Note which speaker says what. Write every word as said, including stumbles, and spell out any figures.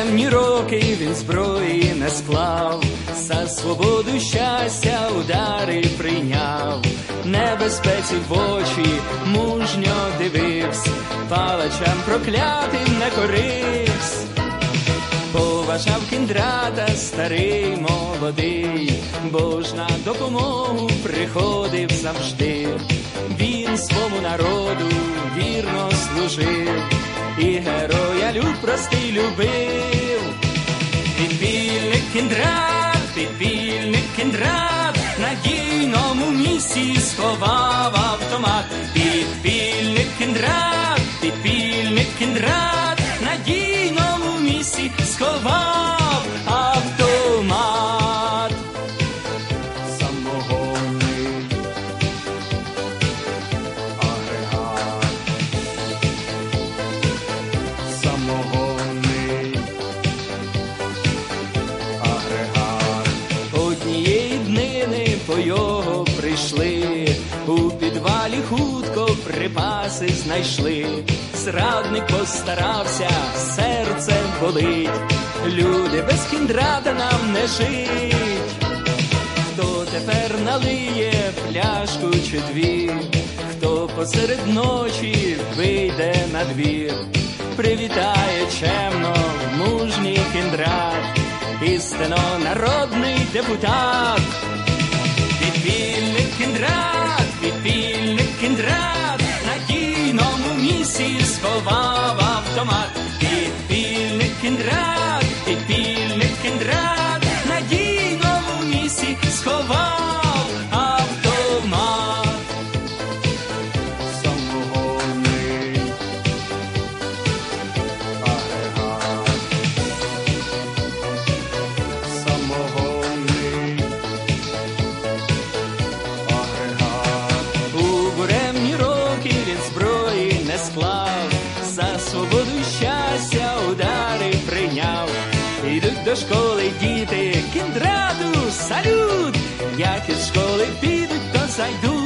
Speaker 1: буремні роки він зброї не склав, за свободу щастя удари прийняв, небезпеці в очі мужньо дивився, палачам проклятим не корився. Поважав Кіндрата старий молодий, бо ж на допомогу приходив завжди. Він свому народу вірно служив, і героя люб простий любив. Підпільник Кіндрат, підпільник Кіндрат, на дійному місці сховав автомат. Підпільник Кіндрат, підпільник Кіндрат, на дійному місці сховав автомат. Самогонний агрегат, самогонний агрегат. Однієї днини по його прийшли, у підвалі хутко припаси знайшли. Зрадник постарався, серце болить, люди без Кіндрата нам не жить. Хто тепер налиє пляшку чи дві, хто посеред ночі вийде на двір, привітає чемно мужній Кіндрат, істинно народний депутат. Підпільник Кіндрат, підпільник Кіндрат, на дійному місці сховав автомат. Підпільник Кіндрат, підпільник Кіндрат, на дійному місці сховав автомат. Самогонний агрегат, самогонний агрегат. У буремні роки він зброї не склав, за свободу й щастя удари прийняв. Ідуть до школи діти, Кіндрату салют, як із школи підуть, то зайдуть